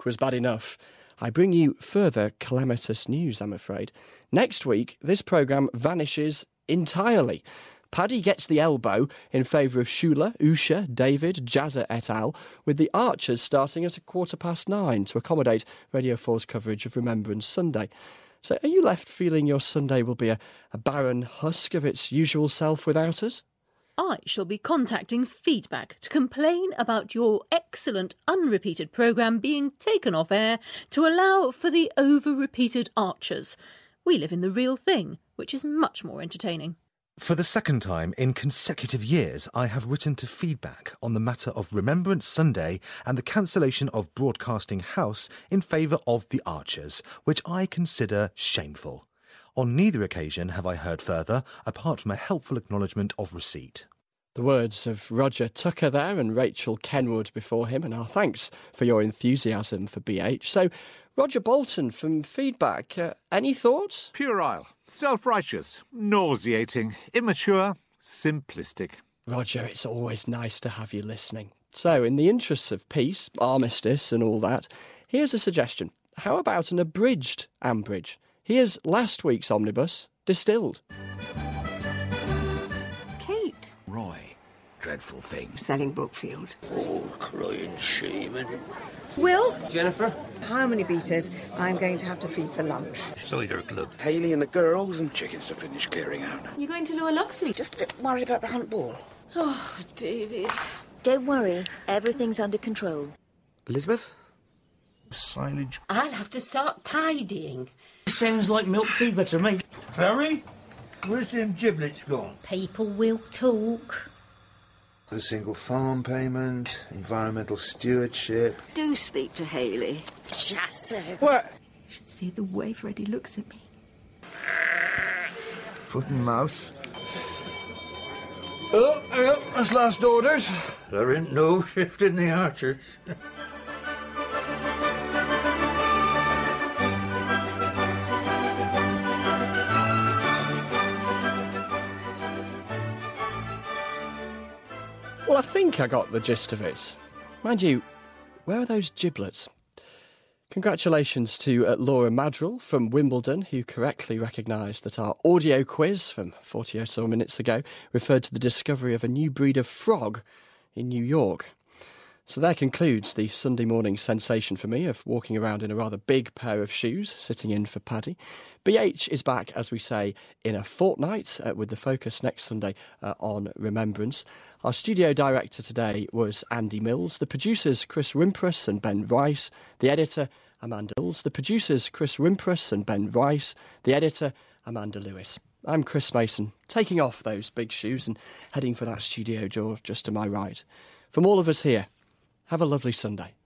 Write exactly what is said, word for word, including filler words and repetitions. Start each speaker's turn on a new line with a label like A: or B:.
A: was bad enough, I bring you further calamitous news, I'm afraid. Next week, this programme vanishes entirely. Paddy gets the elbow in favour of Shula, Usha, David, Jazza et al., with the Archers starting at a quarter past nine to accommodate Radio four's coverage of Remembrance Sunday. So are you left feeling your Sunday will be a, a barren husk of its usual self without us?
B: I shall be contacting Feedback to complain about your excellent unrepeated programme being taken off air to allow for the over-repeated Archers. We live in the real thing, which is much more entertaining.
C: For the second time in consecutive years, I have written to Feedback on the matter of Remembrance Sunday and the cancellation of Broadcasting House in favour of the Archers, which I consider shameful. On neither occasion have I heard further, apart from a helpful acknowledgement of receipt.
A: The words of Roger Tucker there and Rachel Kenwood before him, and our thanks for your enthusiasm for B H. So, Roger Bolton from Feedback, uh, any thoughts?
D: Puerile, self-righteous, nauseating, immature, simplistic.
A: Roger, it's always nice to have you listening. So, in the interests of peace, armistice and all that, here's a suggestion. How about an abridged Ambridge? Here's last week's omnibus, distilled.
E: Kate.
F: Roy. Dreadful thing.
E: Selling Brookfield.
F: Oh, crying shame, innit?
E: Will.
G: Jennifer.
E: How many beaters I'm going to have to feed for lunch?
F: Cider Club.
G: Hayley and the girls and...
F: Chickens to finish clearing out.
H: You're going to Lower Loxley?
E: Just a bit worried about the hunt ball.
H: Oh, David.
I: Don't worry, everything's under control.
G: Elizabeth?
F: Silage.
J: I'll have to start tidying.
K: Sounds like milk fever to me.
L: Harry? Where's them giblets gone?
J: People will talk.
M: The single farm payment, environmental stewardship.
E: Do speak to Hayley.
J: Just
G: What?
E: You should see the way Freddie looks at me.
M: Foot and mouth.
L: Oh, oh, that's last orders.
F: There ain't no shift in the Archers.
A: Well, I think I got the gist of it. Mind you, where are those giblets? Congratulations to uh, Laura Madrill from Wimbledon, who correctly recognised that our audio quiz from forty or so minutes ago referred to the discovery of a new breed of frog in New York. So there concludes the Sunday morning sensation for me of walking around in a rather big pair of shoes, sitting in for Paddy. B H is back, as we say, in a fortnight, uh, with the focus next Sunday uh, on Remembrance. Our studio director today was Andy Mills, the producers Chris Wimpress and Ben Rice, the editor Amanda Mills, the producers Chris Wimpress and Ben Rice, the editor Amanda Lewis. I'm Chris Mason, taking off those big shoes and heading for that studio door just to my right. From all of us here, have a lovely Sunday.